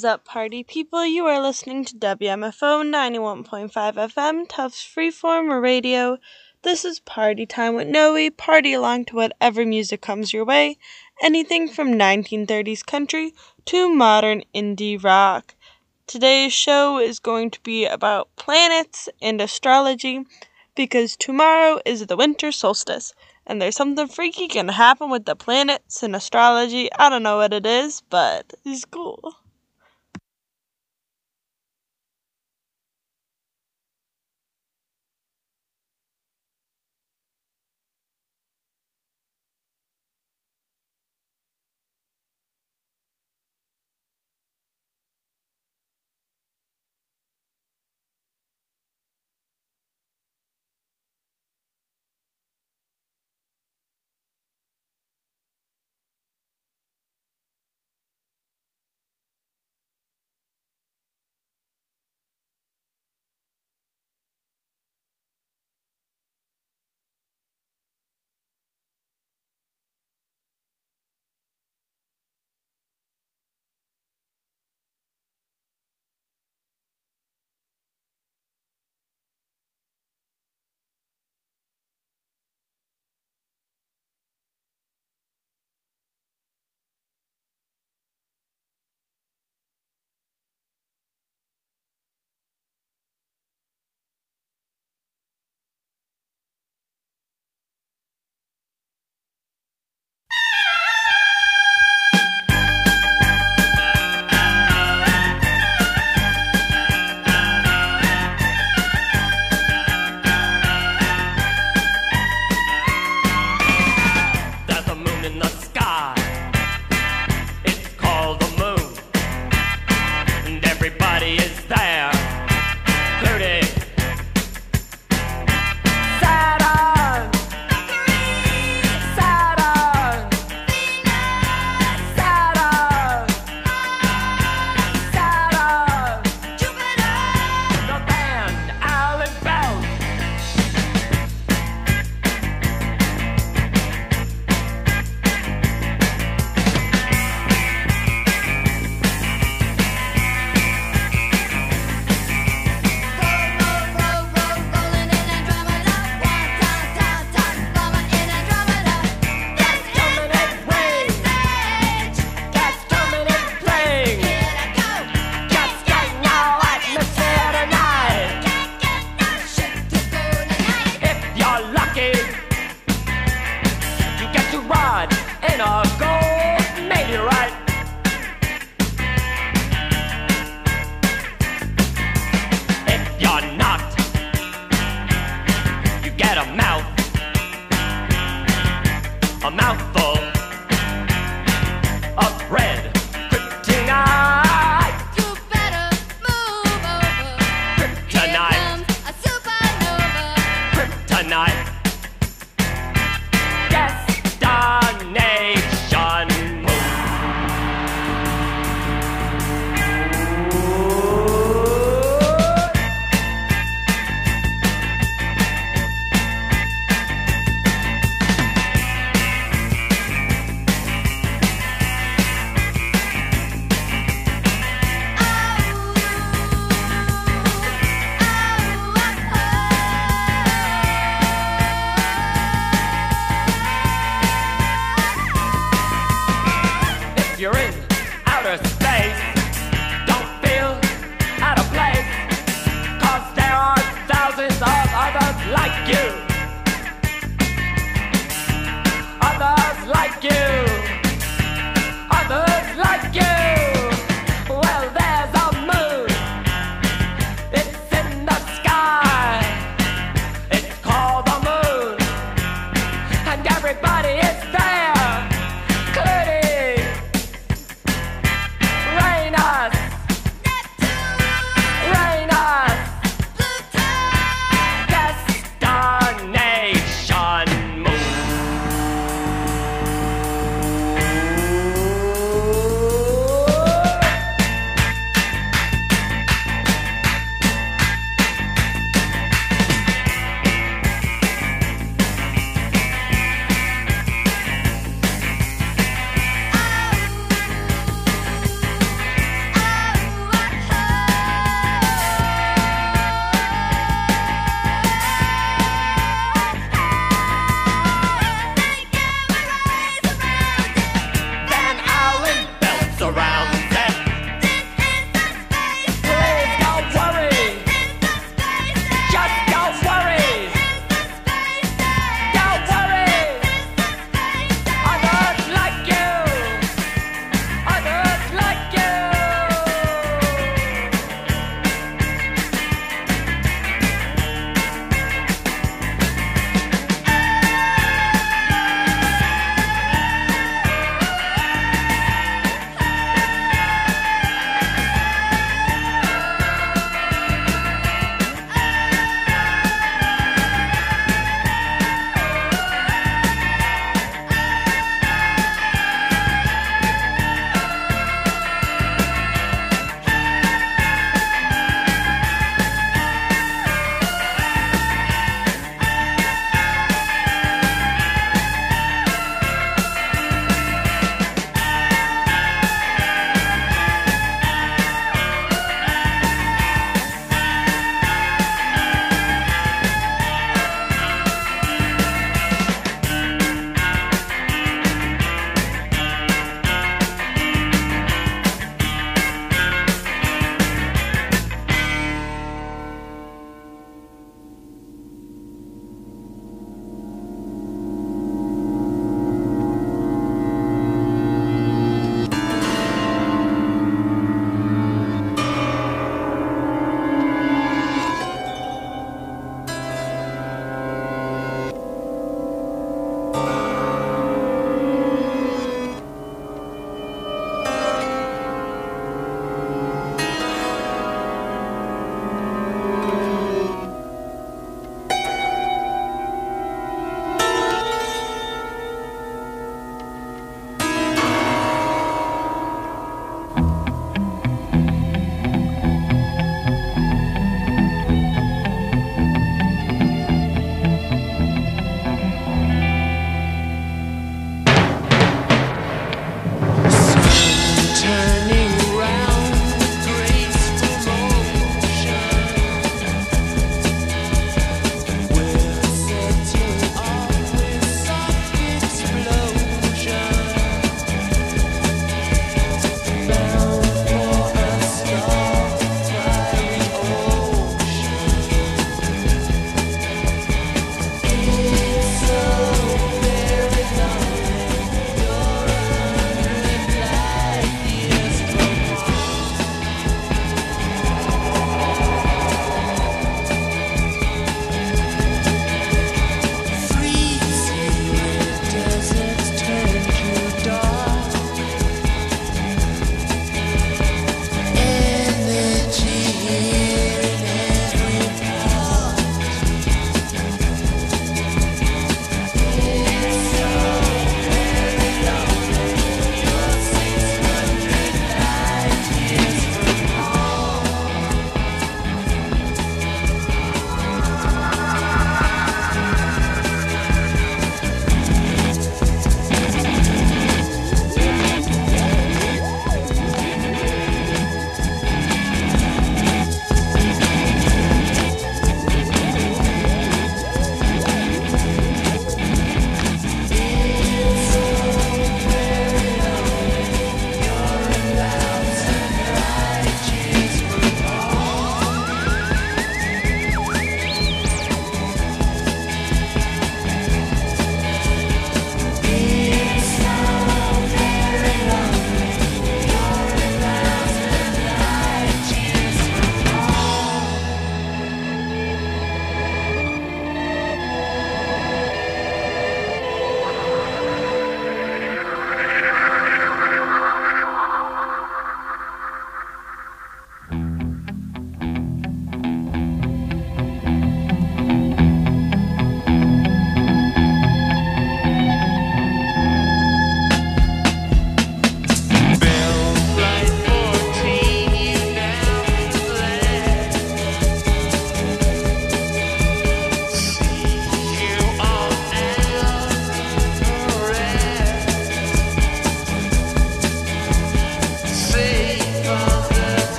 is up, party people? You are listening to WMFO 91.5 FM, Tufts Freeform Radio. This is Party Time with Noe. Party along to whatever music comes your way. Anything from 1930s country to modern indie rock. Today's show is going to be about planets and astrology because tomorrow is the winter solstice. And there's something freaky gonna happen with the planets and astrology. I don't know what it is, but it's cool.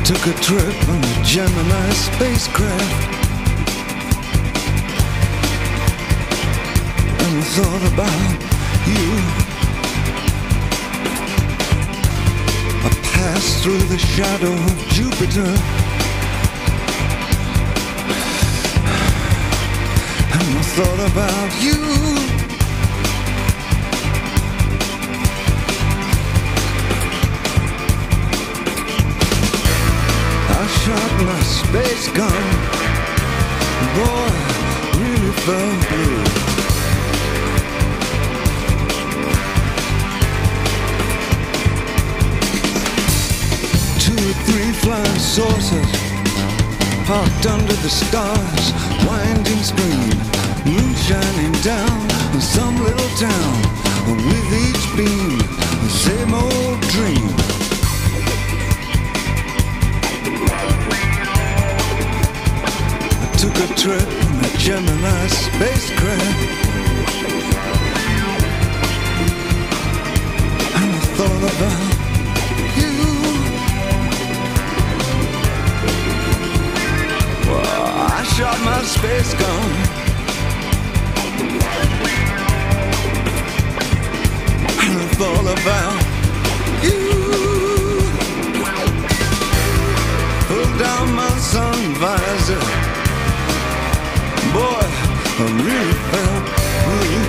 Took a trip on a Gemini spacecraft, and I thought about you. I passed through the shadow of Jupiter, and I thought about you. Shot my space gun, boy, really felt blue. Two or three flying saucers parked under the stars, winding screen, moon shining down in some little town. With each beam, the same old dream. Took a trip in a Gemini spacecraft, and I thought about you. Well, I shot my space gun, and I thought about you. Pulled down my sun visor, boy, I really felt blue.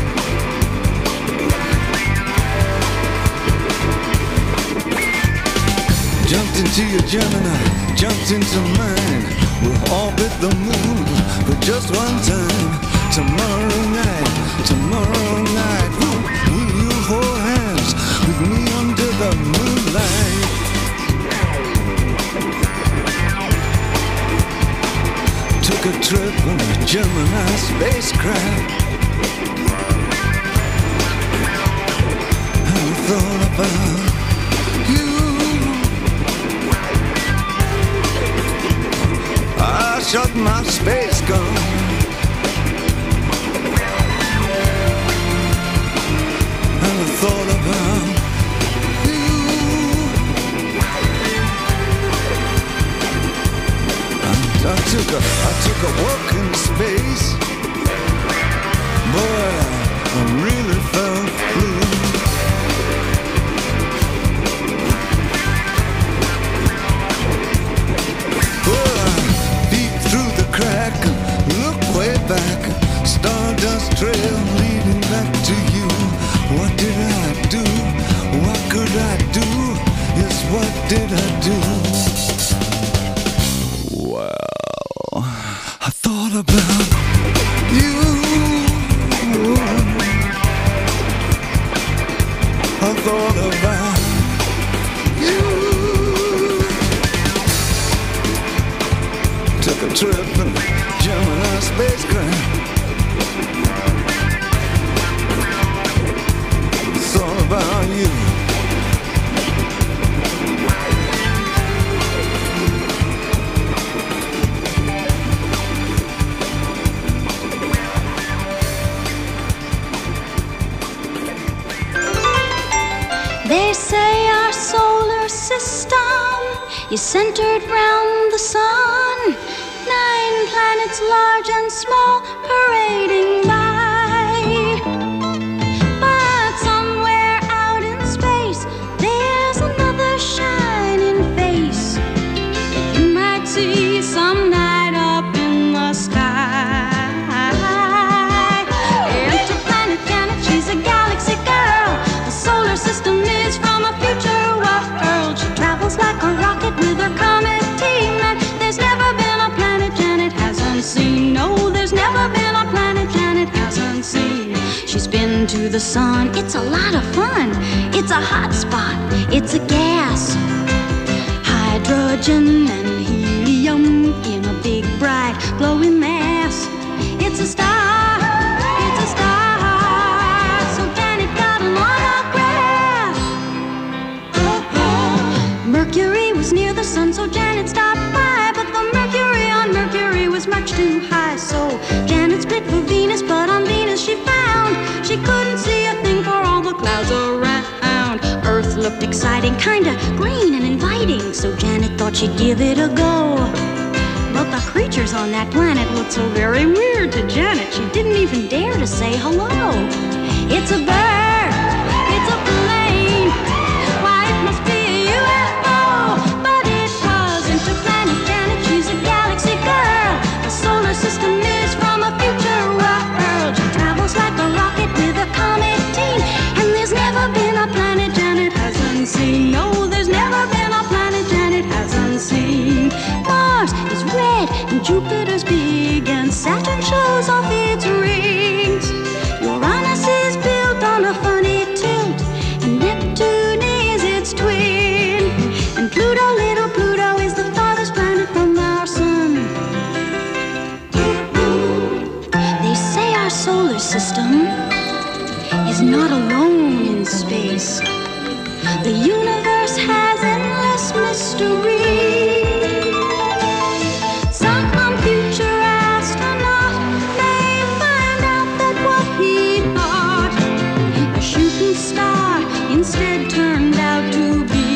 Jumped into your Gemini, jumped into mine. We'll orbit the moon for just one time. Tomorrow night, will you hold hands with me under the moonlight? Took a trip on a Gemini spacecraft, and I thought about you. I shot my space gun, and I thought about you. I took a walk in space, boy, I really felt blue. Well, I peeped through the crack, look way back, stardust trail leading back to you. What did I do? What could I do? Yes, what did I do? I thought about you. I thought about you. Took a trip in a Gemini spacecraft. Thought about you. They say our solar system is centered round the sun. 9 planets large and small parading by. But somewhere out in space, there's another shining face that you might see some night up in the sky. Interplanet Janet, she's a galaxy girl. The solar system is from a future world. She travels like a rocket with her comet team, and there's never been a planet Janet hasn't seen. No, there's never been a planet Janet hasn't seen. She's been to the sun, it's a lot of fun. It's a hot spot, it's a gas. Hydrogen and helium in a big bright glowing mass. It's a star, it's a star. So Janet got an autograph. Mercury was near the sun, so Janet stopped by. But the mercury on Mercury was much too high. So Janet split for Venus, but on Venus she found she couldn't see a thing for all the clouds around. Earth looked exciting, kinda green and inviting. exciting, so Janet thought she'd give it a go. But the creatures on that planet looked so very weird to Janet, she didn't even dare to say hello. It's a bird, it's a plane, why it must be a UFO. But it wasn't a planet, Janet, she's a galaxy girl. The solar system is from a future world. She travels like a rocket with a comet team, and there's never been a planet Janet hasn't seen. No, there's never been a planet Janet hasn't seen. Mars is red and Jupiter's big, and Saturn shows off its rings. Uranus is built on a funny tilt, and Neptune is its twin. And Pluto, little Pluto, is the farthest planet from our sun. They say our solar system is not alone in space. The universe has endless mystery. Some future astronaut may find out that what he thought a shooting star instead turned out to be.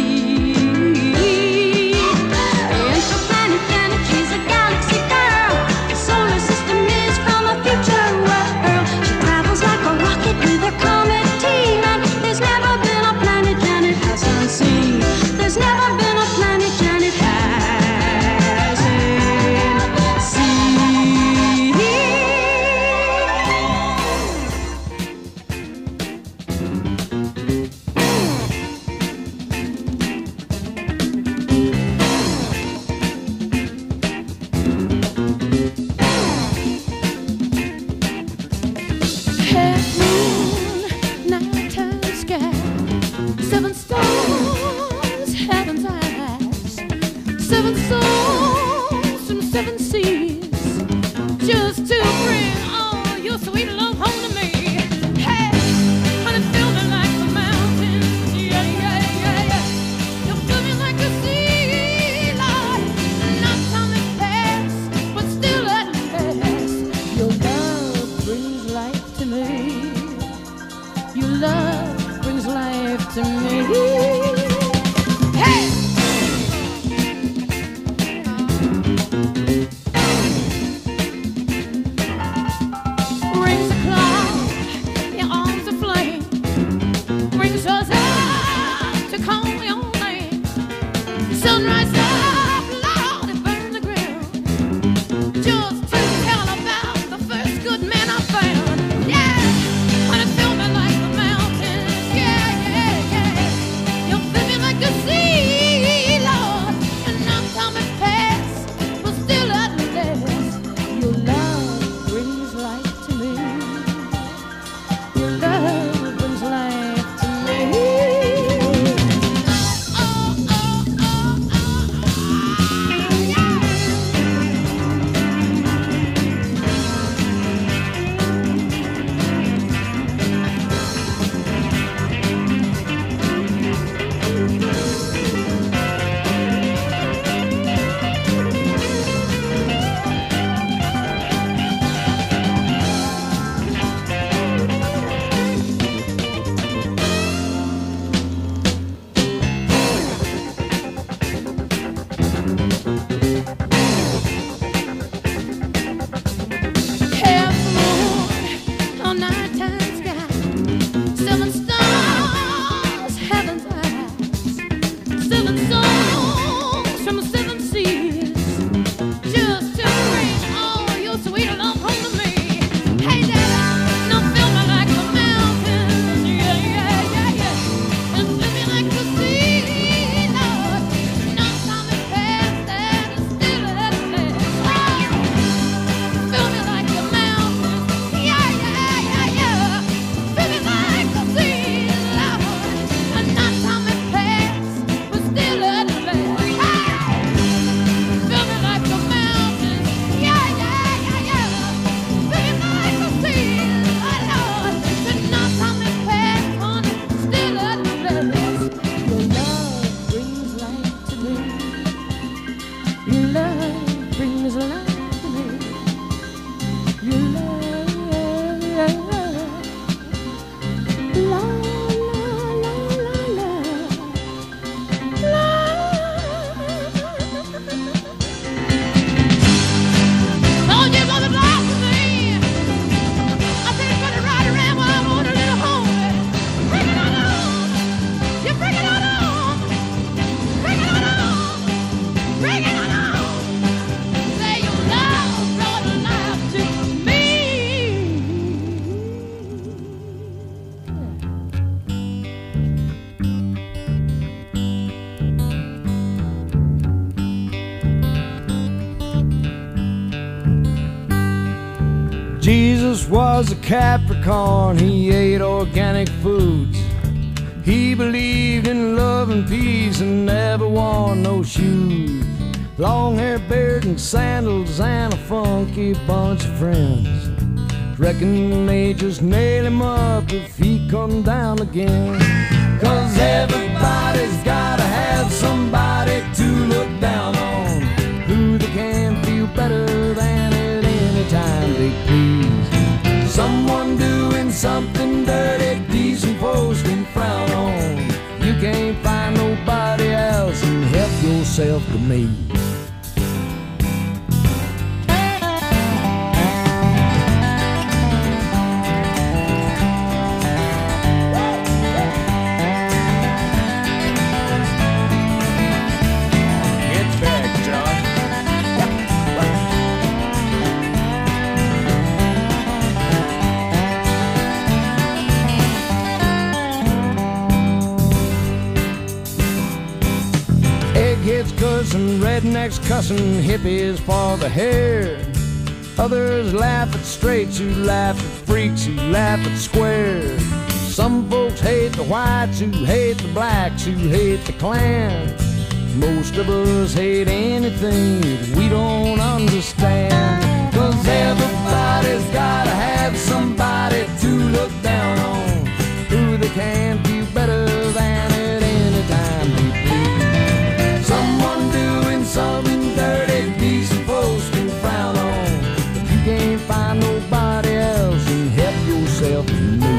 It's a planet Janet, she's a galaxy girl. The solar system is from a future world. She travels like a rocket with a comet team, and there's never been a planet Janet hasn't seen. There's never been a planet Janet hasn't seen. Half moon, nighttime sky, 7 stars, heaven's eyes, 7 souls from 7 seas, just to bring all your sweet love home to me. Hey, honey, fill me like the mountains, yeah, yeah, yeah, yeah. You fill me like the sea, Lord. Not time has passed, but still at last, your love brings life to me. Your love brings life to me. Hey! Rings a cloud, your arms aflame, brings us up to call your name. Sunrise up, Lord, it burned the ground, just to tell about the first good man I found. Yeah, wanna fill me like the mountains. Yeah, yeah, yeah. You fill me like the sea, Lord. And now time has passed, but still at last, your love brings life to me. Your love brings life to me. Oh, oh, oh, oh, yeah. Half moon on nighttime sky, 7 stars, heaven's eyes, 7 souls from 7 seas, just to bring all your sweet love home to me. Hey, Daddy, now fill me like the mountains, yeah, yeah, yeah, yeah, and fill me like the sea, Lord. Now time has passed and it's still at last. Fill me like the mountains, yeah, yeah, yeah, yeah. Fill me like the sea, Lord. And now time has passed, but still at last. Fill me like the mountains, yeah, yeah, yeah, yeah. Fill me like the sea, Lord. And now time has passed, honey, still at last. Jesus was a Capricorn, he ate organic foods. He believed in love and peace and never wore no shoes. Long hair, beard, and sandals, and a funky bunch of friends. Reckon they just nail him up if he come down again. 'Cause everybody's gotta have somebody to look down on, who they can feel better than at any time they please. Someone doing something dirty, decent folks can frown on. You can't find nobody else and help yourself to me. Rednecks cussing hippies for the hair. Others laugh at straights who laugh at freaks who laugh at squares. Some folks hate the whites who hate the blacks who hate the Klan. Most of us hate anything that we don't understand. 'Cause everybody's gotta have somebody to look down on, who they can do better than at any time they please. Someone doing something dirty, decent folks can frown on. If you can't find nobody else, then help yourself to me.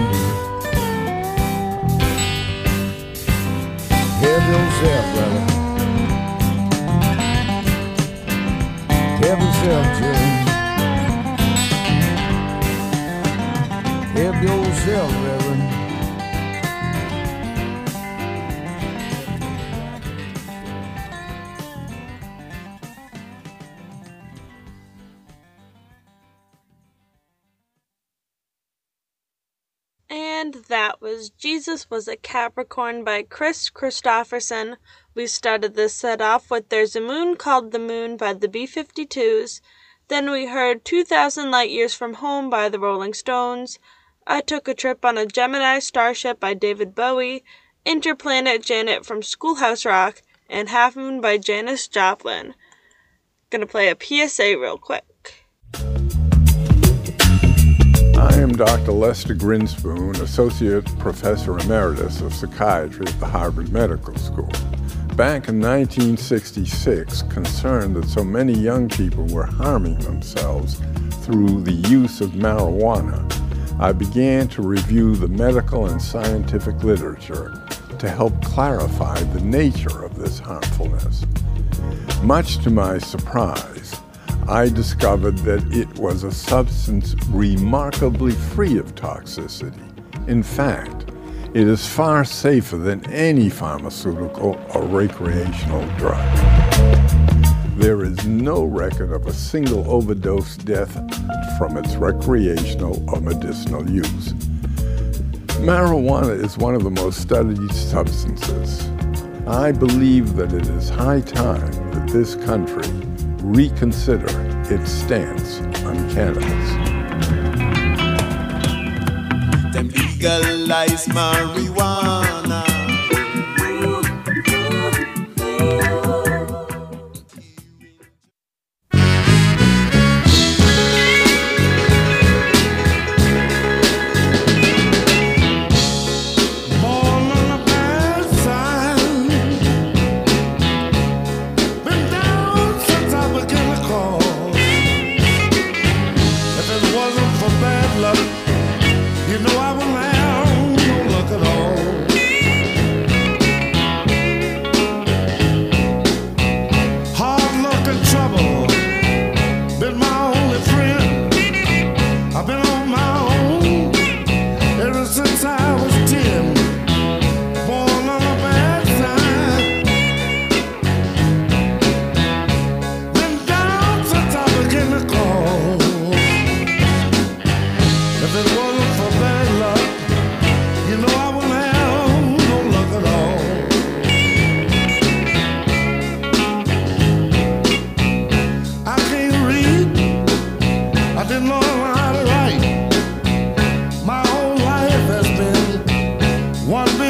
Help yourself, brother. Help yourself, children. Help yourself, Reverend. And that was Jesus Was a Capricorn by Chris Christopherson. We started this set off with There's a Moon Called the Moon by the B-52s. Then we heard 2,000 Light Years from Home by the Rolling Stones. I Took a Trip on a Gemini Starship by David Bowie. Interplanet Janet from Schoolhouse Rock. And Half Moon by Janis Joplin. Gonna play a PSA real quick. I am Dr. Lester Grinspoon, Associate Professor Emeritus of Psychiatry at the Harvard Medical School. Back in 1966, concerned that so many young people were harming themselves through the use of marijuana, I began to review the medical and scientific literature to help clarify the nature of this harmfulness. Much to my surprise, I discovered that it was a substance remarkably free of toxicity. In fact, it is far safer than any pharmaceutical or recreational drug. There is no record of a single overdose death from its recreational or medicinal use. Marijuana is one of the most studied substances. I believe that it is high time that this country reconsider its stance on cannabis. Them legalize marijuana. You know I won't have no luck at all.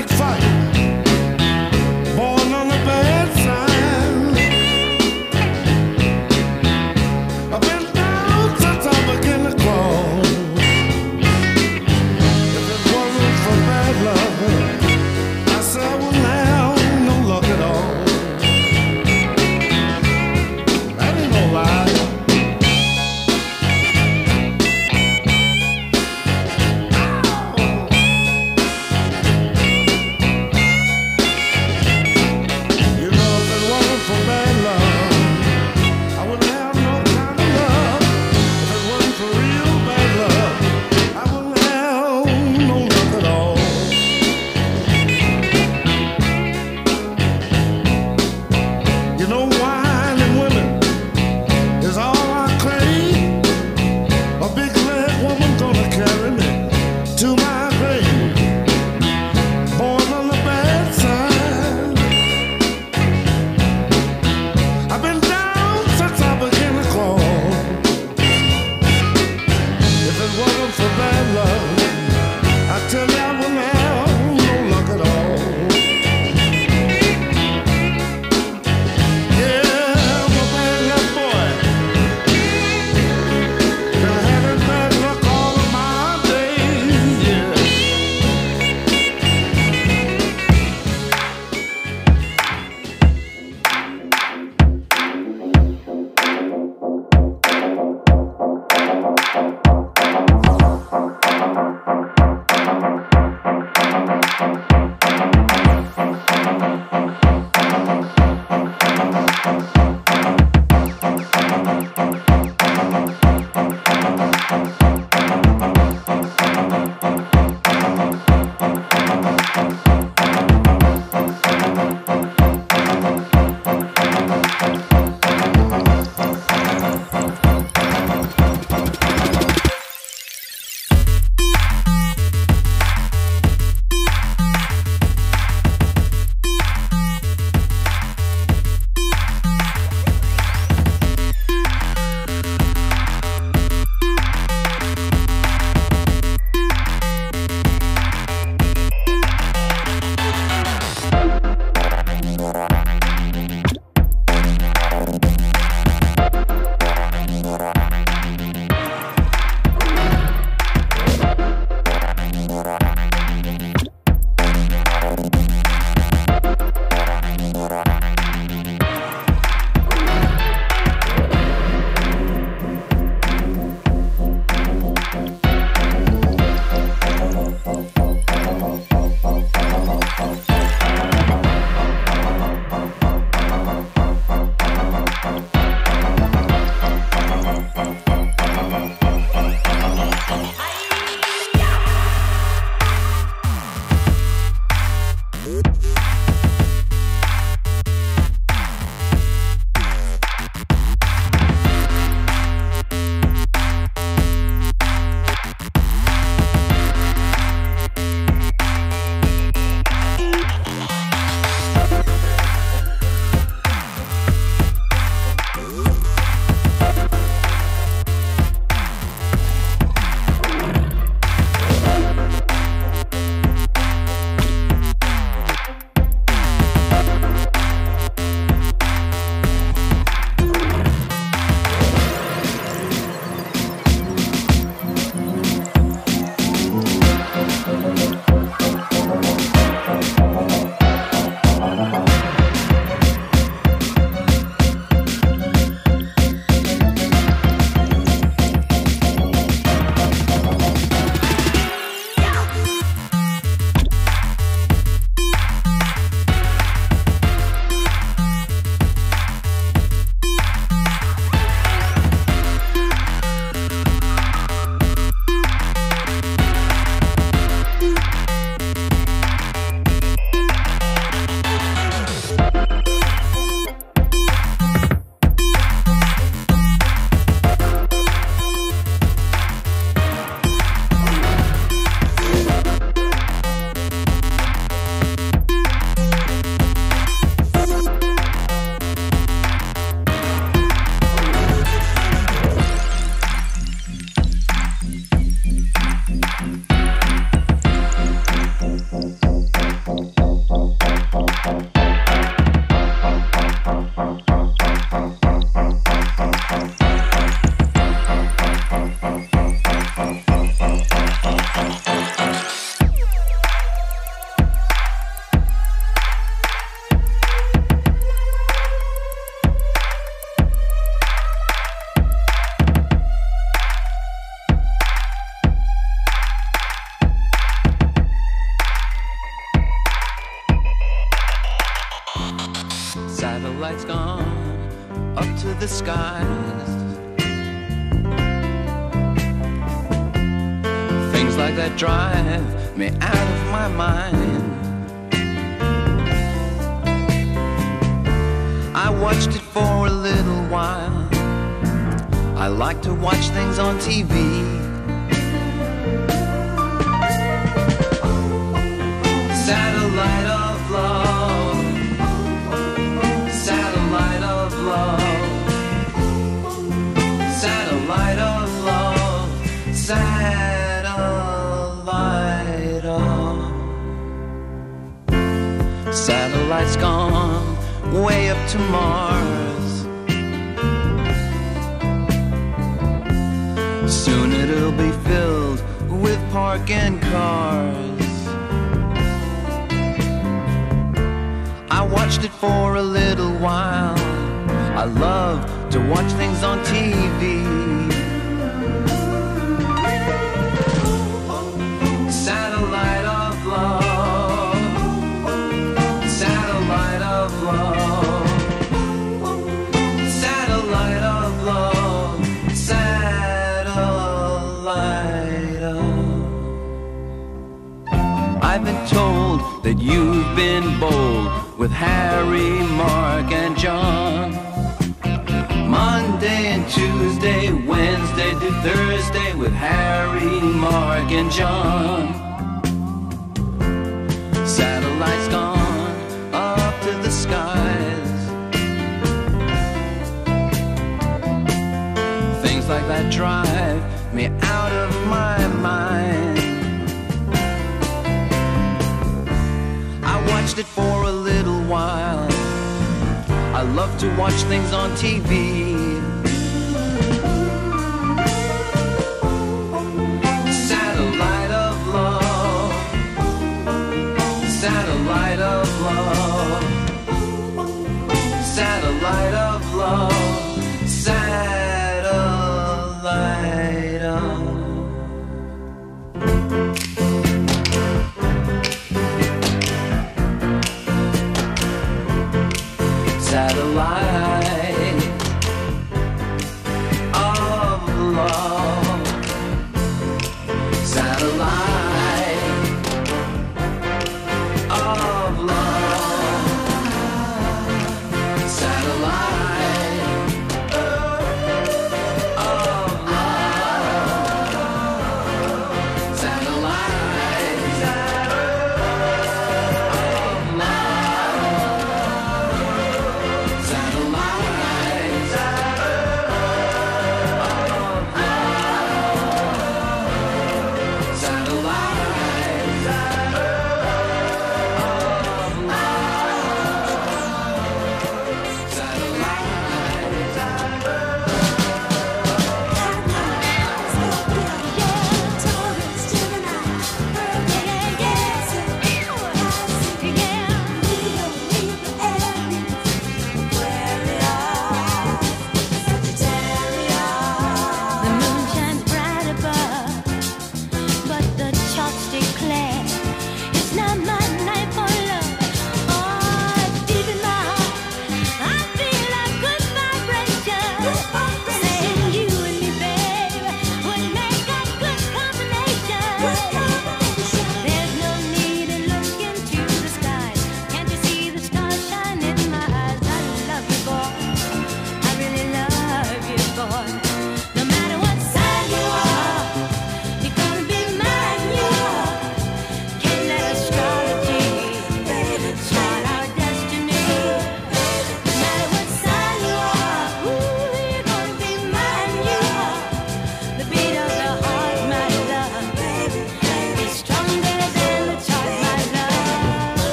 big fight. Born on the bad side. I've been down since I began to crawl. If it wasn't for bad luck, I said I wouldn't have no luck at all. That ain't no lie. Satellites gone up to the skies. Things like that drive me out of my mind. I watched it for a little while. I like to watch things on TV. Satellite of love, satellite of love, satellite of love, satellite of. Satellites gone way up to Mars. Soon it'll be filled with parking cars. I watched it for a little while. I love to watch things on TV. Satellite of love, satellite of love, satellite of love, satellite of. I've been told that you've been bold with Harry, Mark, and John. Monday and Tuesday, Wednesday to Thursday with Harry, Mark, and John. Satellites gone up to the skies. Things like that drive me out of my mind. I watched it for a little while. I love to watch things on TV. Satellite of love, satellite of love, satellite of love, satellite of. Satellite of love, satellite of love, satellite of love, satellite of love. Satellite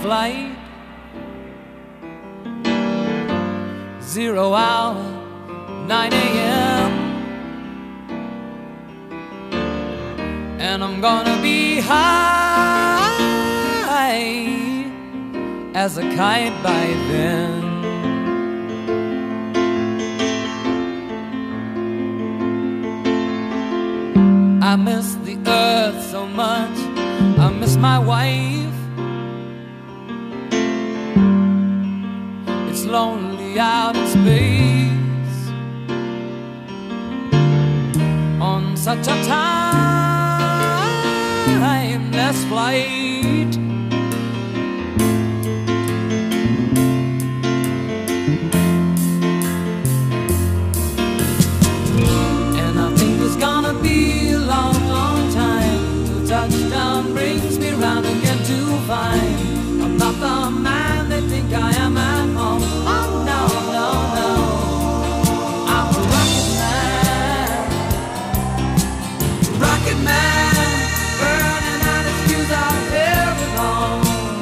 flight. 0 hour, 9 a.m. And I'm gonna be high as a kite by then. I miss the earth so much, I miss my wife. It's lonely out in space on such a timeless flight. And I think it's gonna be a long, long time till touchdown brings me round again to find I'm not the man they think I am at home. Oh no, no, no, I'm a rocket man, rocket man, burning out his fuse out here alone.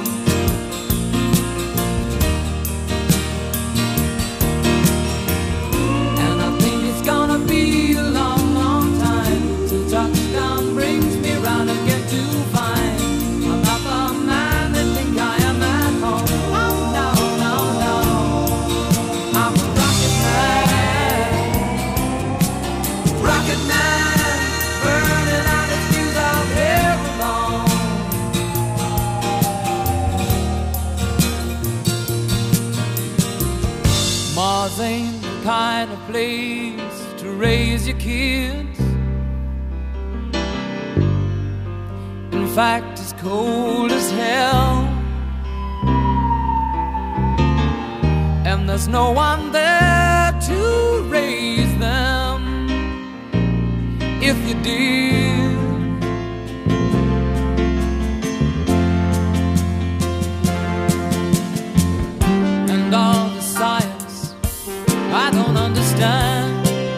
And I think it's gonna be a long, long time till touchdown brings me round again to find I'm not the man they think I am at home. Oh no, no, no, I'm a rocket man, burning out his fuse out here alone. Mars ain't the kind of place to raise your kids. In fact, it's cold as hell, and there's no one there to raise them if you did. And all the science I don't understand,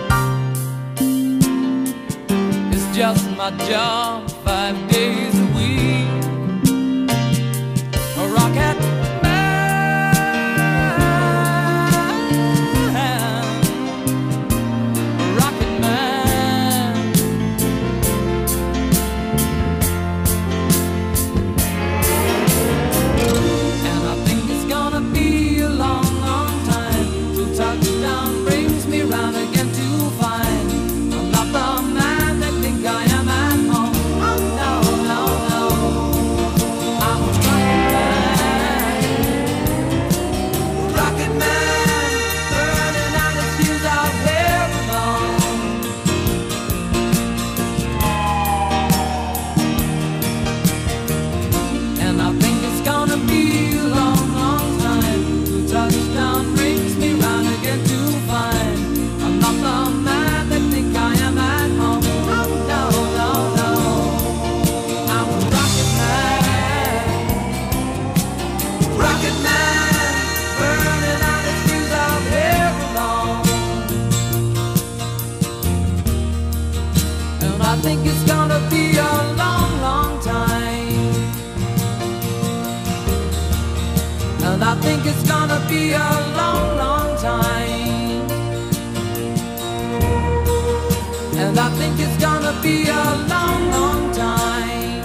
it's just my job 5 days a week. A rocket man, a rocket man. And I think it's gonna be a long, long time till touchdown brings me round again to find I'm not the man they think I am at home. Oh no, no, no, I'm a rocket man, burning out his fuse out here alone. And I think it's gonna be a long, long time till touchdown brings me round again to find I'm not the man they think I am at home. Oh no, no, no, I'm a rocket man, burning out his fuse out here alone. And I think it's gonna be a long, long time. And I think it's gonna be a long, long time. And I think it's gonna be a long, long time.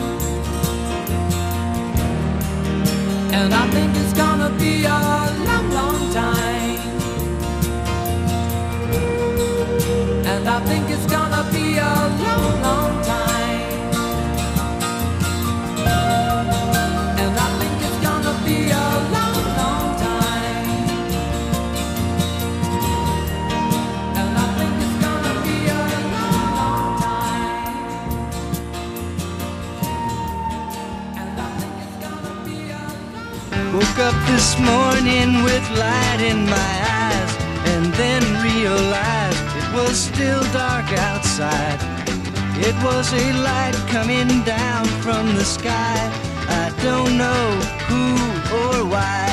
And I think it's gonna be a long, long time. And I think it's gonna be a long, long time. And I think it's gonna be a long, long time. And I think it's gonna be a long, long time. And I think it's gonna be a long. Woke up this morning with light in my eyes, and then realized it was still dark outside. It was a light coming down from the sky. I don't know who or why.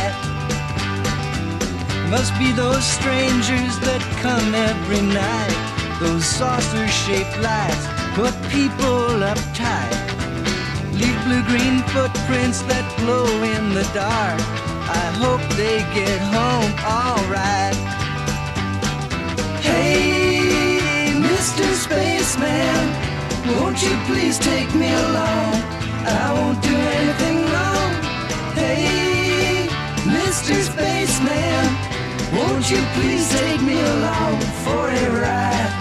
Must be those strangers that come every night. Those saucer-shaped lights put people uptight. leave blue-green footprints that glow in the dark. I hope they get home all right. Hey, Mr. Spaceman, won't you please take me along? I won't do anything wrong. Hey, Mr. Spaceman, won't you please take me along for a ride?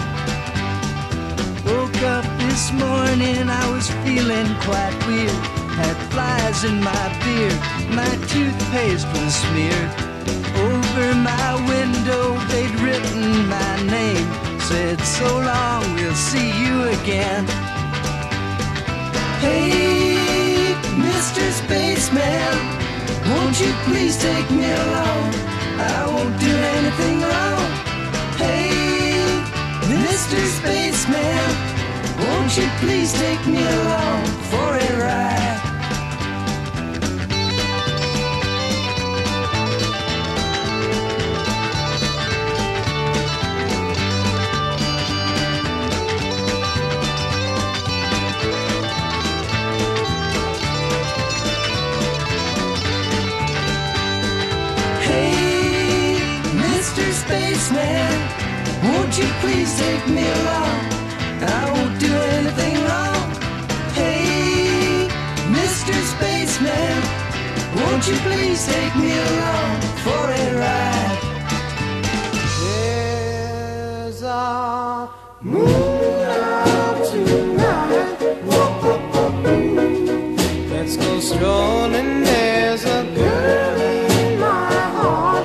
Woke up this morning, I was feeling quite weird. Had flies in my beard, my toothpaste was smeared. Over my window they'd written my name, said so long, we'll see you again. Hey, Mr. Spaceman, won't you please take me along? I won't do anything wrong. Hey, Mr. Spaceman, won't you please take me along for a ride? Spaceman, won't you please take me along? I won't do anything wrong. Hey, Mr. Spaceman, won't you please take me along for a ride? There's a moon out tonight. Let's go strolling. There's a girl in my heart.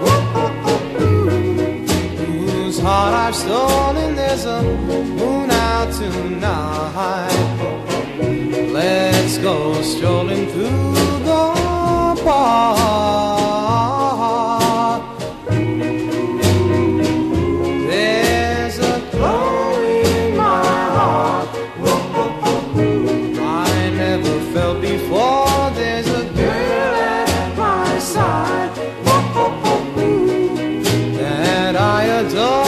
Heart I've stolen, there's a moon out tonight. Let's go strolling through the park. There's a glow in my heart I never felt before. There's a girl at my side that I adore.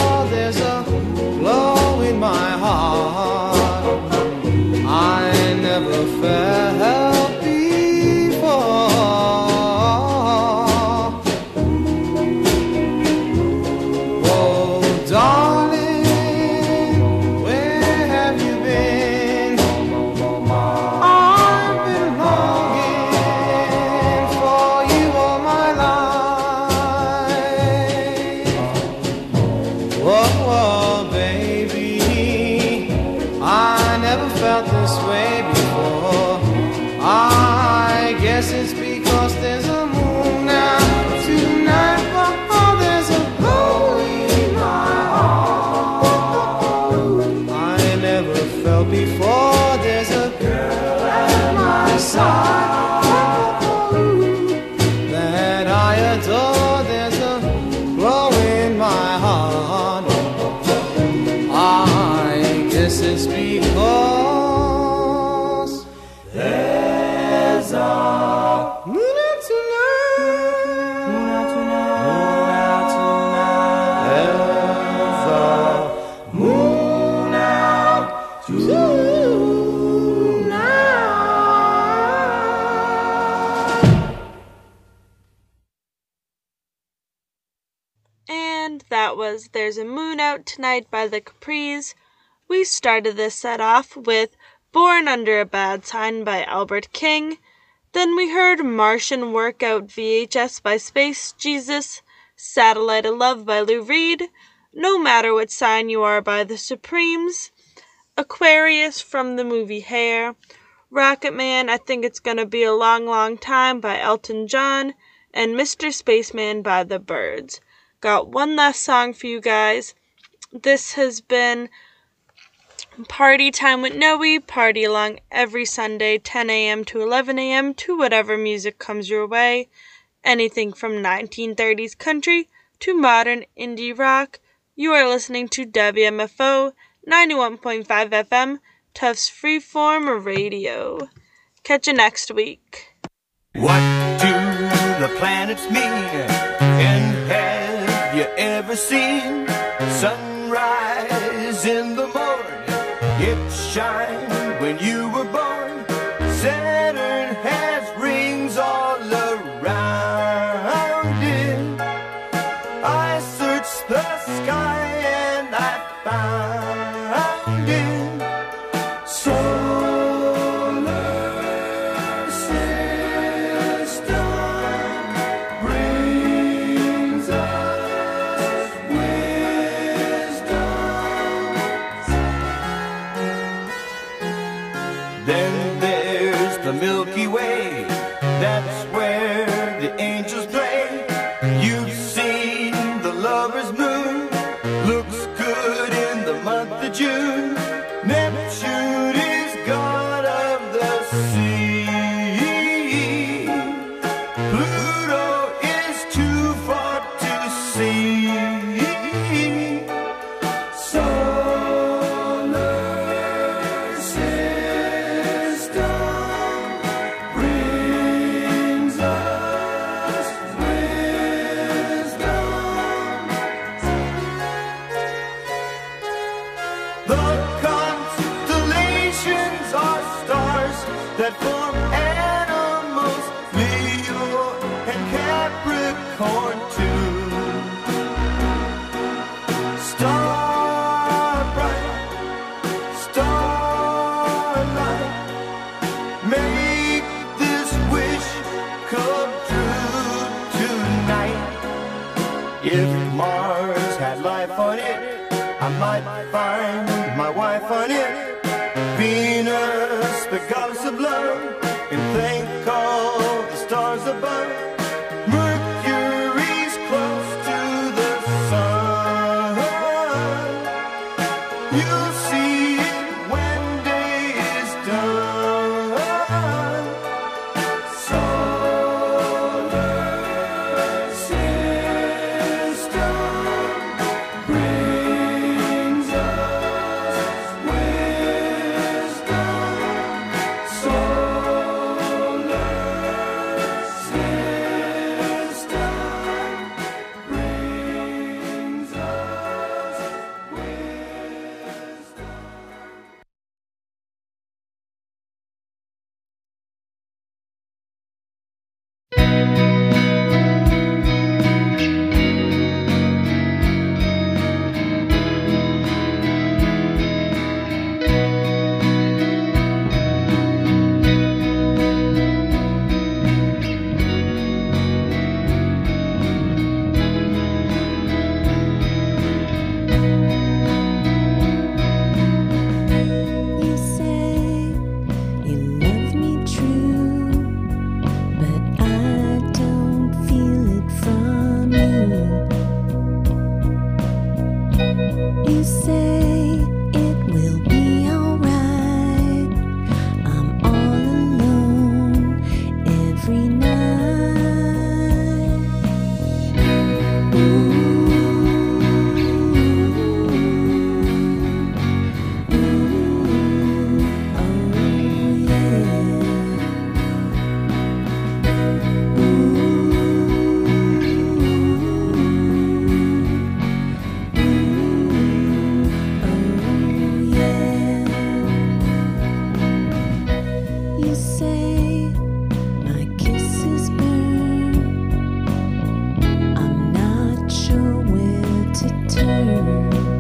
Felt before. Oh, darling, where have you been? I've been longing for you all my life. Whoa, whoa, baby, I never felt this way before. I guess it's because there's a moon out tonight. Oh, there's a glow in my heart I never felt before. There's a girl at my side that I adore. There's a glow in my heart. I guess it's because that was There's a Moon Out Tonight by the Capris. We started this set off with Born Under a Bad Sign by Albert King. Then we heard Martian Workout VHS by Space Jesus, Satellite of Love by Lou Reed, No Matter What Sign You Are by the Supremes, Aquarius from the movie Hair, Rocket Man, I Think It's Gonna Be a Long, Long Time by Elton John, and Mr. Spaceman by the Byrds. Got one last song for you guys. This has been Party Time with Noe. Party along every Sunday, 10 a.m. to 11 a.m. to whatever music comes your way. Anything from 1930s country to modern indie rock. You are listening to WMFO 91.5 FM, Tufts Freeform Radio. Catch you next week. What do the planets mean? And have you ever seen sunrise in the morning? It shined when you were born. Saturn has rings all around it. I searched the sky and I found it. Solar system brings us wisdom. Then there's the Milky Way, that's where the angels play. You've seen the lover's moon, looks good in the month of June. Neptune is god of the sea. Pluto is too far to see. Solar system brings us wisdom. The constellations are stars that form animals, Leo and Capricorn too. Star bright, starlight, make this wish come true tonight. If Mars had life on it, I might find my wife on it. Venus, the goddess of love, and thank all the stars above. Mercury's close to the sun. You'll see it when day is done. Solar system brings us wisdom. Solar system brings us wisdom. You say you love me true, but I don't feel it from you. You say it will be alright. I'm all alone every night. You say my kisses burn. I'm not sure where to turn.